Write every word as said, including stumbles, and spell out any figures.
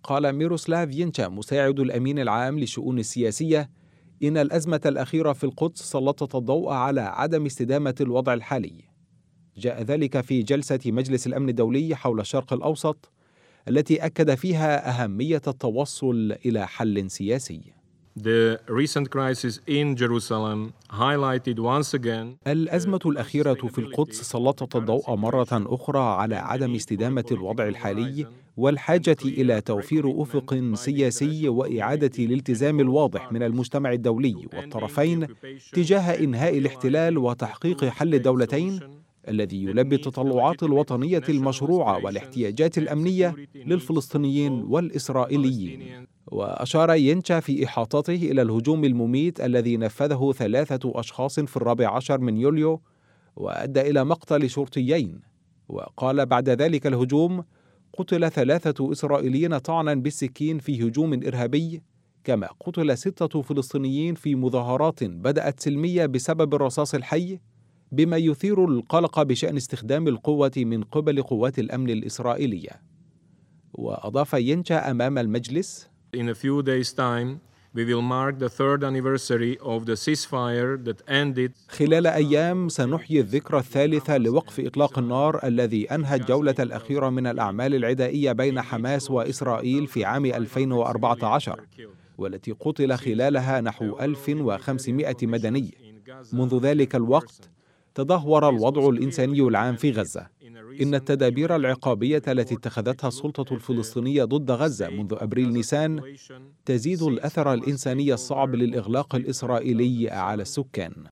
وقال ميروسلاف ينشا مساعد الأمين العام للشؤون السياسية إن الأزمة الأخيرة في القدس سلطت الضوء على عدم استدامة الوضع الحالي. جاء ذلك في جلسة مجلس الأمن الدولي حول الشرق الأوسط التي أكد فيها أهمية التوصل إلى حل سياسي. The recent crisis in Jerusalem highlighted once again الأزمة الأخيرة في القدس سلطت الضوء مرة أخرى على عدم استدامة الوضع الحالي والحاجة إلى توفير أفق سياسي وإعادة الالتزام الواضح من المجتمع الدولي والطرفين تجاه إنهاء الاحتلال وتحقيق حل الدولتين الذي يلبي التطلعات الوطنية المشروعة والاحتياجات الأمنية للفلسطينيين والإسرائيليين. وأشار ينشا في إحاطته إلى الهجوم المميت الذي نفذه ثلاثة أشخاص في الرابع عشر من يوليو وأدى إلى مقتل شرطيين، وقال بعد ذلك الهجوم قتل ثلاثة إسرائيليين طعنا بالسكين في هجوم إرهابي، كما قتل ستة فلسطينيين في مظاهرات بدأت سلمية بسبب الرصاص الحي، بما يثير القلق بشأن استخدام القوة من قبل قوات الأمن الإسرائيلية. وأضاف ينشا أمام المجلس: In a few days' time, we will mark the third anniversary of the ceasefire that ended. خلال أيام سنحيي الذكرى الثالثة لوقف إطلاق النار الذي أنهى الجولة الأخيرة من الأعمال العدائية بين حماس وإسرائيل في عام ألفين وأربعة عشر، والتي قتل خلالها نحو ألف وخمسمائة مدني. منذ ذلك الوقت تدهور الوضع الإنساني العام في غزة. إن التدابير العقابية التي اتخذتها السلطة الفلسطينية ضد غزة منذ أبريل نيسان تزيد الأثر الإنساني الصعب للإغلاق الإسرائيلي على السكان.